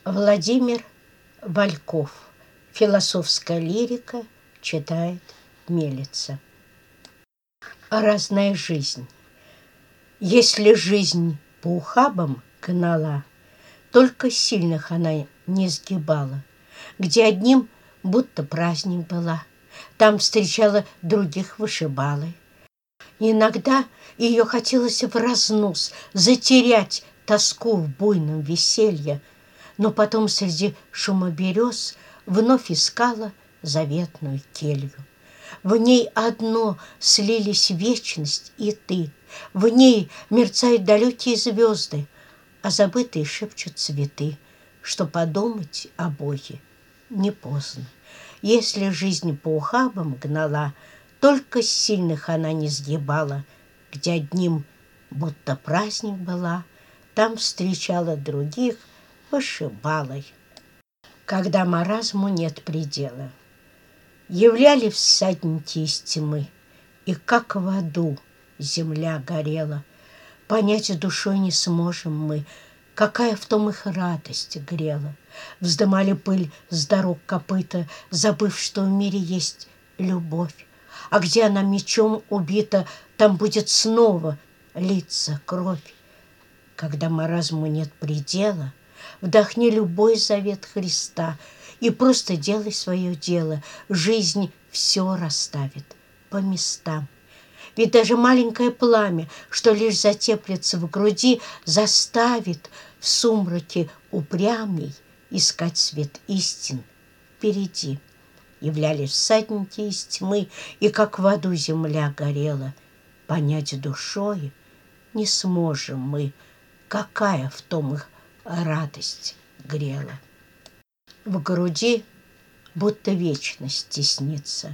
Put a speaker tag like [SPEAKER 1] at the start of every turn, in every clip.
[SPEAKER 1] Владимир Вальков. Философская лирика читает Мелица. Разная жизнь. Если жизнь по ухабам гнала, только сильных она не сгибала. Где одним будто праздник была, там встречала других вышибалы. Иногда ее хотелось в разнос затерять тоску в буйном веселье, но потом среди шума берез вновь искала заветную келью. В ней одно слились вечность и ты, в ней мерцают далекие звезды, а забытые шепчут цветы, что подумать обои не поздно. Если жизнь по ухабам гнала, только сильных она не сгибала. Где одним будто праздник была, там встречала других вышибалой. Когда маразму нет предела. Являли всадники из тьмы, и как в аду земля горела. Понять душой не сможем мы, какая в том их радость грела. Вздымали пыль с дорог копыта, забыв, что в мире есть любовь. А где она мечом убита, там будет снова литься кровь. Когда маразму нет предела, вдохни любой завет Христа и просто делай свое дело. Жизнь все расставит по местам. Ведь даже маленькое пламя, что лишь затеплится в груди, заставит в сумраке упрямей искать свет истин впереди. Являлись всадники из тьмы, и как в аду земля горела. Понять душой не сможем мы, какая в том их радость грела. В груди будто вечность теснится,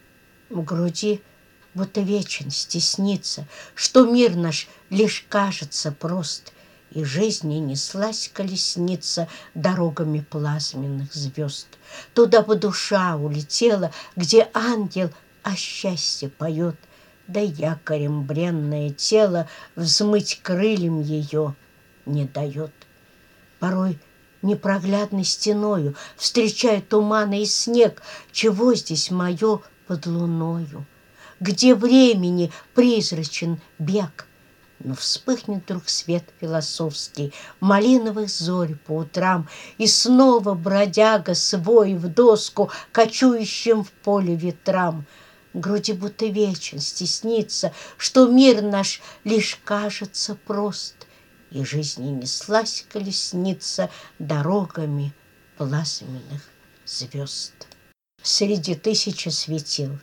[SPEAKER 1] в груди будто вечность теснится, что мир наш лишь кажется прост, и жизни неслась колесница дорогами плазменных звезд. Туда бы душа улетела, где ангел о счастье поет, да якорем бренное тело взмыть крыльям ее не дает. Порой непроглядной стеною встречает туманы и снег. Чего здесь мое под луною? Где времени призрачен бег? Но вспыхнет вдруг свет философский малиновых зорь по утрам, и снова бродяга свой в доску кочующим в поле ветрам. Груди будто вечность теснится, что мир наш лишь кажется прост, и жизни неслась колесница дорогами плазменных звезд. Среди тысячи светил,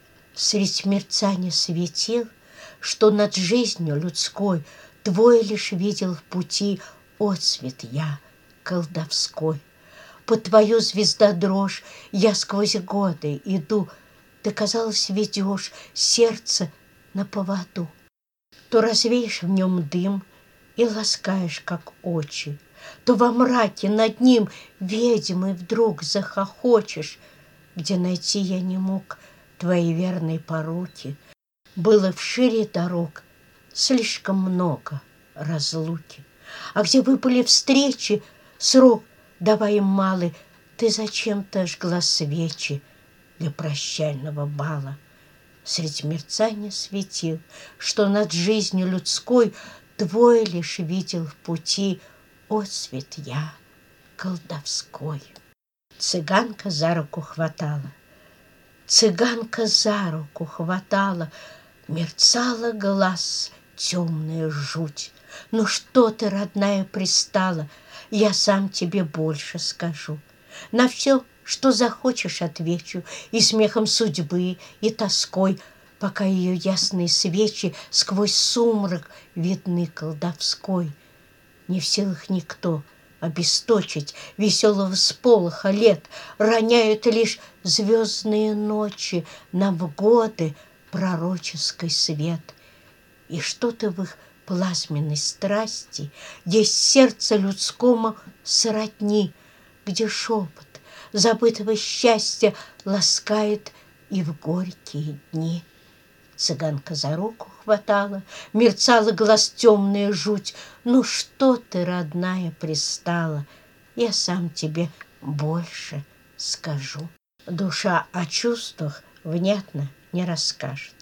[SPEAKER 1] средь мерцания светил, что над жизнью людской твой лишь видел в пути отсвет я колдовской. Под твою звездодрожь я сквозь годы иду, ты, казалось, ведешь сердце на поводу. То развеешь в нем дым и ласкаешь, как очи, то во мраке над ним ведьмой вдруг захохочешь. Где найти я не мог твоей верной поруки, было в шире дорог слишком много разлуки. А где выпали встречи, срок давай им малый, ты зачем-то жгла свечи для прощального бала. Средь мерцания светил, что над жизнью людской твой лишь видел в пути отсвет я колдовской. Цыганка за руку хватала, цыганка за руку хватала, мерцала глаз темная жуть. Ну что ты, родная, пристала, я сам тебе больше скажу. На все, что захочешь, отвечу, и смехом судьбы, и тоской, пока ее ясные свечи сквозь сумрак видны колдовской. Не в силах никто обесточить веселого сполоха лет, роняют лишь звездные ночи нам в годы пророческий свет. И что-то в их плазменной страсти есть сердце людскому сродни, где шепот забытого счастья ласкает и в горькие дни. Цыганка за руку хватала, мерцала глаз темная жуть. Ну что ты, родная, пристала, я сам тебе больше скажу. Душа о чувствах внятно не расскажет.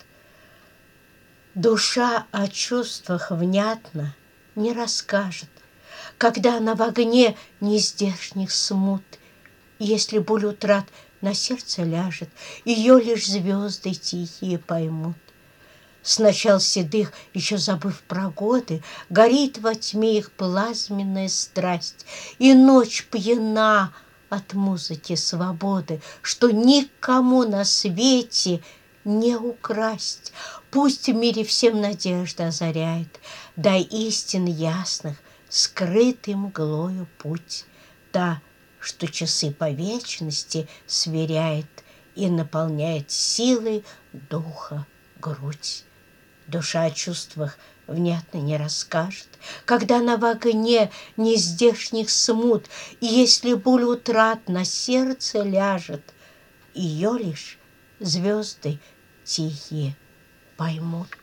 [SPEAKER 1] Душа о чувствах внятно не расскажет, когда она в огне нездешних смут. Если боль утрат на сердце ляжет, ее лишь звезды тихие поймут. С начал седых, еще забыв про годы, горит во тьме их плазменная страсть, и ночь пьяна от музыки свободы, что никому на свете не украсть. Пусть в мире всем надежда озаряет, дай истин ясных, скрытый мглою путь, та, что часы по вечности сверяет и наполняет силой духа грудь. Душа о чувствах внятно не расскажет, когда она в огне нездешних смут, и если боль утрат на сердце ляжет, ее лишь звезды тихие поймут.